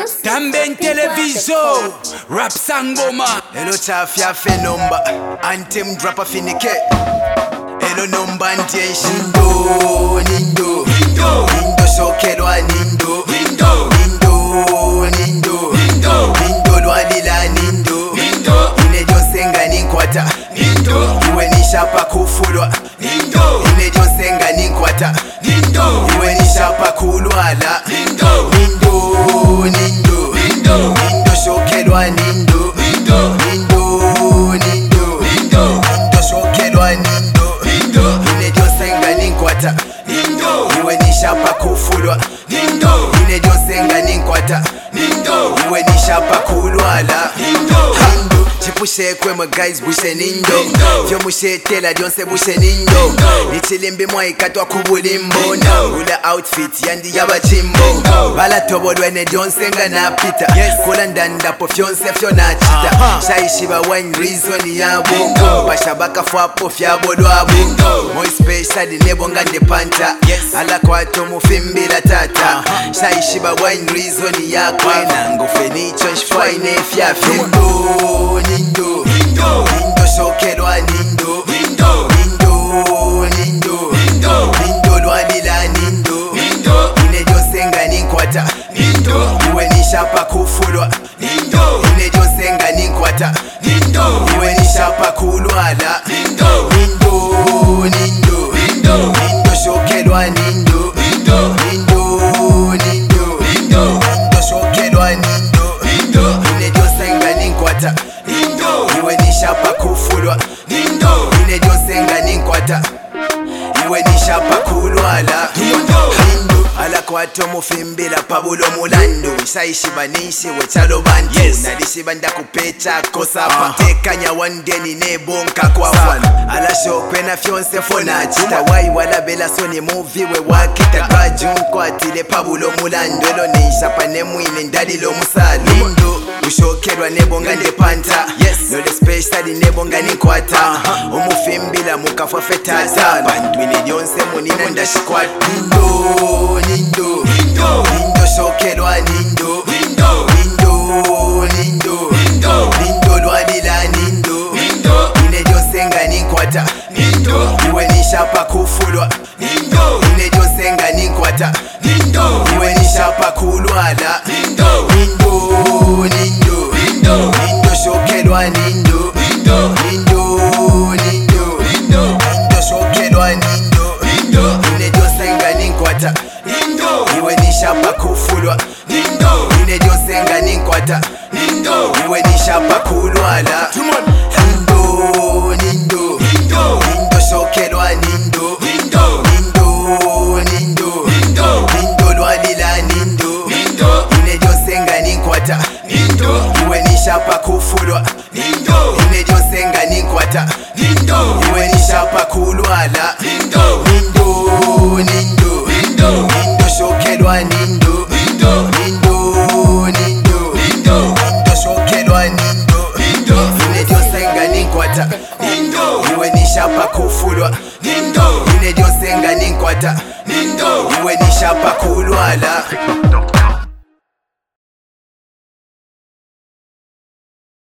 Tamben television, rap sangoma. Hello chafia fenomba, anthem drop a finike. Hello number ndiye shindo, nindo, nindo shokelwa nindo, nindo lwadila nindo, inejo senga ninkwata, iwe nishapa kufulwa, inejo senga ninkwata, iwe nishapa kulwala, nindo shokelwa nindo, nindo shokelwa nindo, inejo senga ninkwata, iwe nishapa kufulwa, inejo senga ninkwata, iwe nishapa kulwala, chipushe kwema guys bushe nindo, vyo mushe tela dyonse bushe nindo, nichilimbi mwaikatwa kubulimbo, ula outfit yandi yaba chimbo, bala tobolwene dyonse nga napita, kula ndandapo fyonse fyo nachita, shaishiba wine reason ya bongo, bashabaka fwapo fyabo lwabo, moi special nebo nga ndepanta, ala kwato mufimbila tata, shaishiba wine reason ya kwena, ngufe nicho nshfwaine fyafye, nindo shokelwa nindo, nindo lwadila nindo, inejo senga ninkwata, iwe nishapa kufulwa, inejo senga ninkwata, iwe nishapa kulwala, nindo shokelwa nindo, nindo shokelwa nindo, inejo senga ninkwata, iwe nishapa kufulwa, inejo senga ninkwata, iwe nishapa kulwala, ala kwato mufimbila pabulo mulando, shaishiba nishi wechalo bantu, nalishiba ndakupecha kosa tekanya wandeni nebonka kwa ala shopena fyonse fona chita wai wala bela soni movie we wakita kajunko atile pabulo mulando, elo nishapa nemwine ndalilo musali, ushokelwa nebonga ndepanta, nole special nebonga ninkwata, umufimbila mukafwa fetata, bandwine dyonse munina ndashikwata, nindo shokelwa nindo, nindo lwadila nindo, inejo senga ninkwata, iwe nishapa kufulwa, inejo senga ninkwata, iwe nishapa kulwala, nindo shokelwa nindo, nindo shokelwa nindo, inejo senga ninkwata, iwe nishapa kufulwa, inejo senga ninkwata, iwe nishapa kulwala, nindo shokelwa nindo, nindo lwadila nindo, inejo senga ninkwata, iwe nishapa kufulwa, inejo senga ninkwata, iwe nishapa kulwala, nindo shokelwa nindo, nindo shokelwa nindo, inejo senga ninkwata, iwe nishapa kufulwa, inejo senga ninkwata, iwe nishapa kulwala.